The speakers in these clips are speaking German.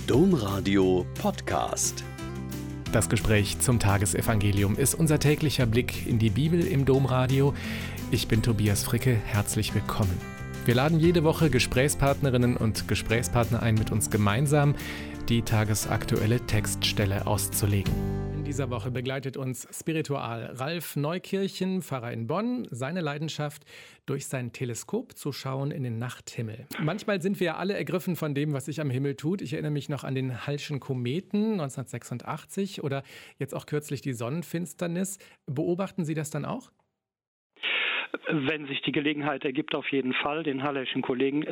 Domradio Podcast. Das Gespräch zum Tagesevangelium ist unser täglicher Blick in die Bibel im Domradio. Ich bin Tobias Fricke, herzlich willkommen. Wir laden jede Woche Gesprächspartnerinnen und Gesprächspartner ein, mit uns gemeinsam die tagesaktuelle Textstelle auszulegen. In dieser Woche begleitet uns Spiritual Ralf Neukirchen, Pfarrer in Bonn, seine Leidenschaft, durch sein Teleskop zu schauen in den Nachthimmel. Manchmal sind wir ja alle ergriffen von dem, was sich am Himmel tut. Ich erinnere mich noch an den Hallschen Kometen 1986 oder jetzt auch kürzlich die Sonnenfinsternis. Beobachten Sie das dann auch? Wenn sich die Gelegenheit ergibt, auf jeden Fall. Den Hallerschen Kometen,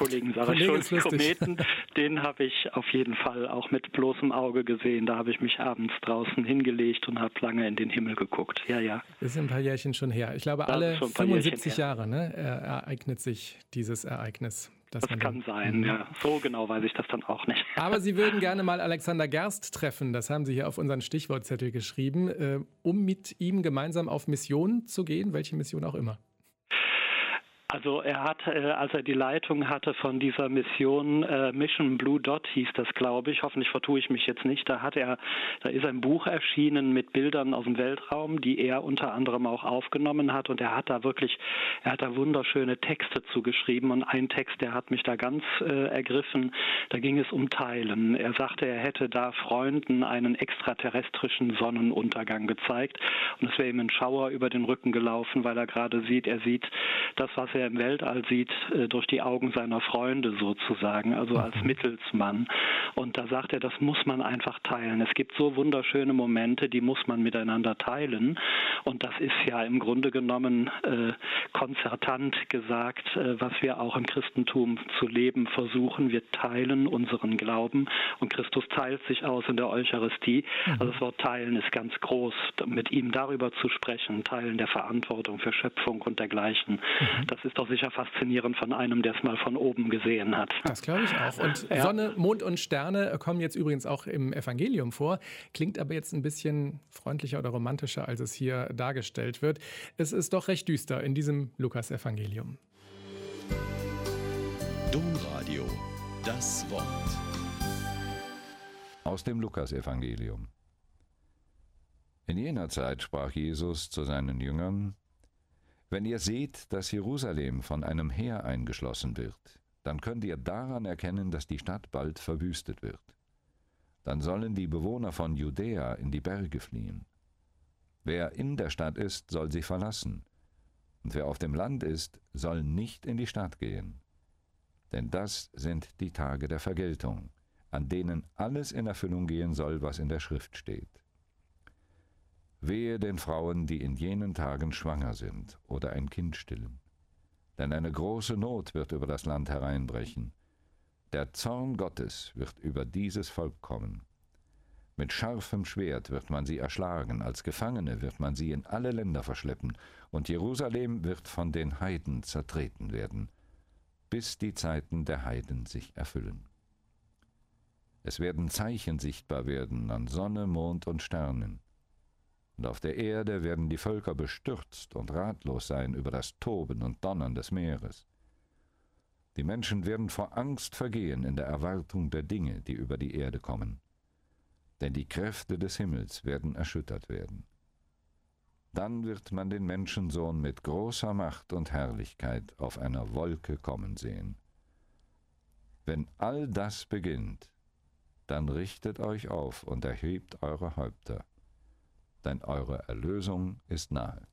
den habe ich auf jeden Fall auch mit bloßem Auge gesehen. Da habe ich mich abends draußen hingelegt und habe lange in den Himmel geguckt. Ja. Das ist ein paar Jährchen schon her. Ich glaube, alle 75 Jahre ereignet sich dieses Ereignis. Das kann sein, ja. So genau weiß ich das dann auch nicht. Aber Sie würden gerne mal Alexander Gerst treffen. Das haben Sie hier auf unseren Stichwortzettel geschrieben, um mit ihm gemeinsam auf Mission zu gehen, welche Mission auch immer. Also er hat, als er die Leitung hatte von dieser Mission, Mission Blue Dot hieß das, glaube ich, hoffentlich vertue ich mich jetzt nicht, da ist ein Buch erschienen mit Bildern aus dem Weltraum, die er unter anderem auch aufgenommen hat, und er hat da wunderschöne Texte zugeschrieben, und ein Text, der hat mich da ganz ergriffen, da ging es um Teilen. Er sagte, er hätte da Freunden einen extraterrestrischen Sonnenuntergang gezeigt, und es wäre ihm ein Schauer über den Rücken gelaufen, weil er sieht das, was er im Weltall sieht, durch die Augen seiner Freunde sozusagen, also als Mittelsmann. Und da sagt er, das muss man einfach teilen. Es gibt so wunderschöne Momente, die muss man miteinander teilen. Und das ist ja im Grunde genommen konzertant gesagt, was wir auch im Christentum zu leben versuchen. Wir teilen unseren Glauben, und Christus teilt sich aus in der Eucharistie. Also das Wort teilen ist ganz groß. Mit ihm darüber zu sprechen, Teilen der Verantwortung für Schöpfung und dergleichen, das ist doch sicher faszinierend von einem, der es mal von oben gesehen hat. Das glaube ich auch. Und Sonne, Mond und Sterne kommen jetzt übrigens auch im Evangelium vor. Klingt aber jetzt ein bisschen freundlicher oder romantischer, als es hier dargestellt wird. Es ist doch recht düster in diesem Lukas-Evangelium. Domradio, das Wort. Aus dem Lukas-Evangelium. In jener Zeit sprach Jesus zu seinen Jüngern: Wenn ihr seht, dass Jerusalem von einem Heer eingeschlossen wird, dann könnt ihr daran erkennen, dass die Stadt bald verwüstet wird. Dann sollen die Bewohner von Judäa in die Berge fliehen. Wer in der Stadt ist, soll sie verlassen, und wer auf dem Land ist, soll nicht in die Stadt gehen. Denn das sind die Tage der Vergeltung, an denen alles in Erfüllung gehen soll, was in der Schrift steht. Wehe den Frauen, die in jenen Tagen schwanger sind oder ein Kind stillen. Denn eine große Not wird über das Land hereinbrechen. Der Zorn Gottes wird über dieses Volk kommen. Mit scharfem Schwert wird man sie erschlagen, als Gefangene wird man sie in alle Länder verschleppen, und Jerusalem wird von den Heiden zertreten werden, bis die Zeiten der Heiden sich erfüllen. Es werden Zeichen sichtbar werden an Sonne, Mond und Sternen. Und auf der Erde werden die Völker bestürzt und ratlos sein über das Toben und Donnern des Meeres. Die Menschen werden vor Angst vergehen in der Erwartung der Dinge, die über die Erde kommen. Denn die Kräfte des Himmels werden erschüttert werden. Dann wird man den Menschensohn mit großer Macht und Herrlichkeit auf einer Wolke kommen sehen. Wenn all das beginnt, dann richtet euch auf und erhebt eure Häupter, denn eure Erlösung ist nahe.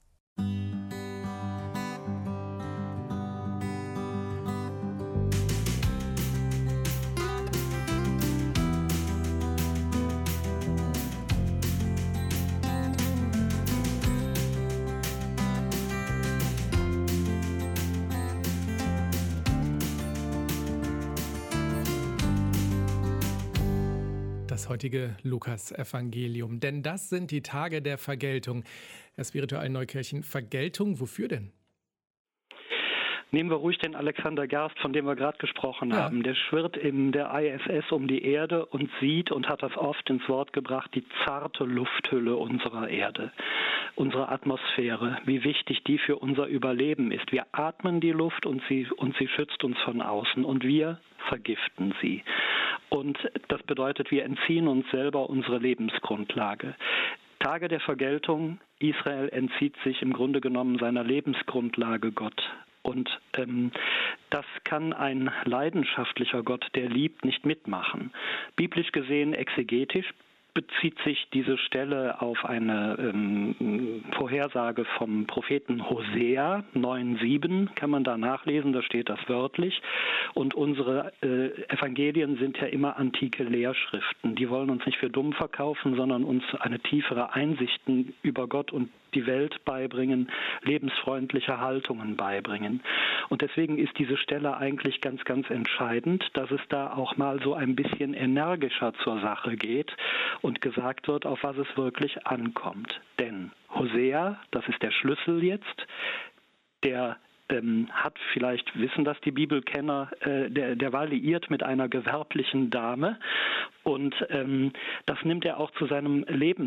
Das heutige Lukas-Evangelium. Denn das sind die Tage der Vergeltung. Herr Spiritual Neukirchen, Vergeltung, wofür denn? Nehmen wir ruhig den Alexander Gerst, von dem wir gerade gesprochen haben. Der schwirrt in der ISS um die Erde und sieht und hat das oft ins Wort gebracht, die zarte Lufthülle unserer Erde, unsere Atmosphäre, wie wichtig die für unser Überleben ist. Wir atmen die Luft und sie schützt uns von außen und wir vergiften sie. Und das bedeutet, wir entziehen uns selber unsere Lebensgrundlage. Tage der Vergeltung, Israel entzieht sich im Grunde genommen seiner Lebensgrundlage Gott. Und das kann ein leidenschaftlicher Gott, der liebt, nicht mitmachen. Biblisch gesehen, exegetisch, bezieht sich diese Stelle auf eine Vorhersage vom Propheten Hosea 9,7, kann man da nachlesen, da steht das wörtlich. Und unsere Evangelien sind ja immer antike Lehrschriften. Die wollen uns nicht für dumm verkaufen, sondern uns eine tiefere Einsicht über Gott und die Welt beibringen, lebensfreundliche Haltungen beibringen. Und deswegen ist diese Stelle eigentlich ganz, ganz entscheidend, dass es da auch mal so ein bisschen energischer zur Sache geht und gesagt wird, auf was es wirklich ankommt. Denn Hosea, das ist der Schlüssel jetzt, der hat, vielleicht wissen das die Bibelkenner, der war liiert mit einer gewerblichen Dame und das nimmt er auch zu seinem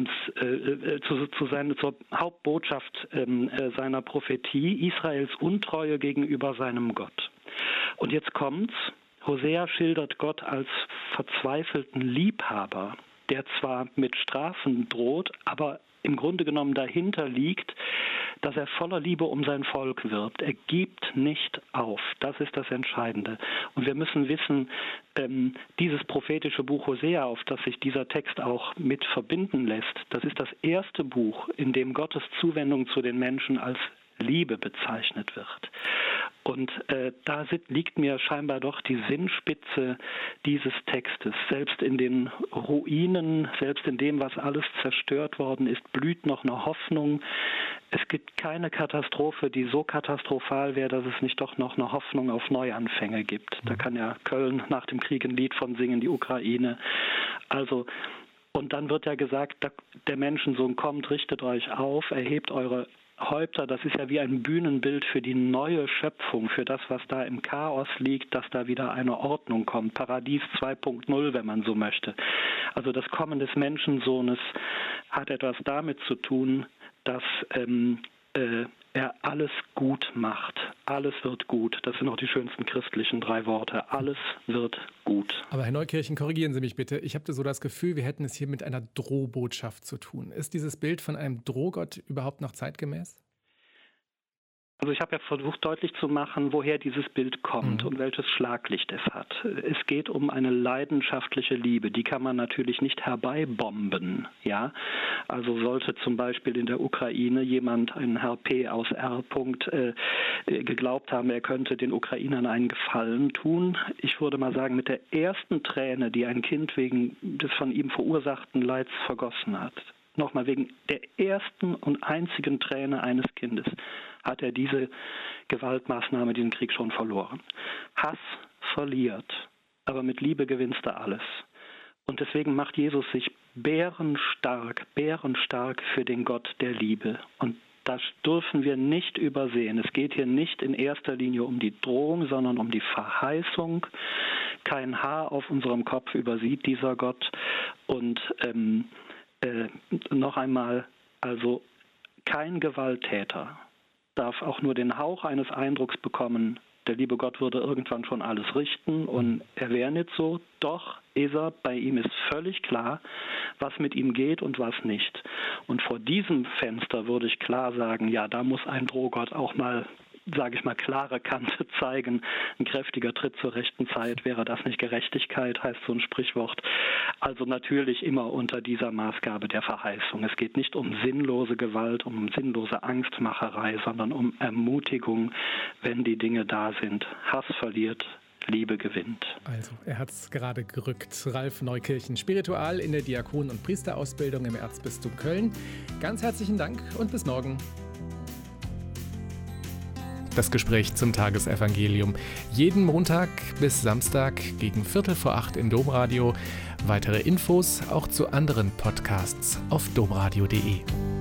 zur Hauptbotschaft seiner Prophetie, Israels Untreue gegenüber seinem Gott. Und jetzt kommt's, Hosea schildert Gott als verzweifelten Liebhaber, der zwar mit Strafen droht, aber im Grunde genommen dahinter liegt, dass er voller Liebe um sein Volk wirbt. Er gibt nicht auf. Das ist das Entscheidende. Und wir müssen wissen, dieses prophetische Buch Hosea, auf das sich dieser Text auch mit verbinden lässt, das ist das erste Buch, in dem Gottes Zuwendung zu den Menschen als Liebe bezeichnet wird. Und da liegt mir scheinbar doch die Sinnspitze dieses Textes. Selbst in den Ruinen, selbst in dem, was alles zerstört worden ist, blüht noch eine Hoffnung. Es gibt keine Katastrophe, die so katastrophal wäre, dass es nicht doch noch eine Hoffnung auf Neuanfänge gibt. Da kann ja Köln nach dem Krieg ein Lied von singen, die Ukraine. Also, und dann wird ja gesagt, der Menschensohn kommt, richtet euch auf, erhebt eure Häupter, das ist ja wie ein Bühnenbild für die neue Schöpfung, für das, was da im Chaos liegt, dass da wieder eine Ordnung kommt. Paradies 2.0, wenn man so möchte. Also das Kommen des Menschensohnes hat etwas damit zu tun, dass er alles gut macht. Alles wird gut. Das sind auch die schönsten christlichen 3 Worte. Alles wird gut. Aber Herr Neukirchen, korrigieren Sie mich bitte. Ich habe so das Gefühl, wir hätten es hier mit einer Drohbotschaft zu tun. Ist dieses Bild von einem Drohgott überhaupt noch zeitgemäß? Also ich habe ja versucht deutlich zu machen, woher dieses Bild kommt und welches Schlaglicht es hat. Es geht um eine leidenschaftliche Liebe, die kann man natürlich nicht herbeibomben. Ja? Also sollte zum Beispiel in der Ukraine jemand, ein Herr P. aus R. geglaubt haben, er könnte den Ukrainern einen Gefallen tun. Ich würde mal sagen, mit der ersten Träne, die ein Kind wegen des von ihm verursachten Leids vergossen hat, nochmal wegen der ersten und einzigen Träne eines Kindes, hat er diese Gewaltmaßnahme, diesen Krieg schon verloren. Hass verliert, aber mit Liebe gewinnst du alles. Und deswegen macht Jesus sich bärenstark für den Gott der Liebe. Und das dürfen wir nicht übersehen. Es geht hier nicht in erster Linie um die Drohung, sondern um die Verheißung. Kein Haar auf unserem Kopf übersieht dieser Gott. Und noch einmal, also kein Gewalttäter darf auch nur den Hauch eines Eindrucks bekommen, der liebe Gott würde irgendwann schon alles richten und er wäre nicht so. Doch ist er, bei ihm ist völlig klar, was mit ihm geht und was nicht. Und vor diesem Fenster würde ich klar sagen, ja, da muss ein Drohgott auch mal, sage ich mal, klare Kante zeigen. Ein kräftiger Tritt zur rechten Zeit, wäre das nicht Gerechtigkeit, heißt so ein Sprichwort. Also natürlich immer unter dieser Maßgabe der Verheißung. Es geht nicht um sinnlose Gewalt, um sinnlose Angstmacherei, sondern um Ermutigung, wenn die Dinge da sind. Hass verliert, Liebe gewinnt. Also, er hat es gerade gerückt. Ralf Neukirchen, Spiritual in der Diakon- und Priesterausbildung im Erzbistum Köln. Ganz herzlichen Dank und bis morgen. Das Gespräch zum Tagesevangelium. Jeden Montag bis Samstag gegen 7:45 im Domradio. Weitere Infos auch zu anderen Podcasts auf domradio.de.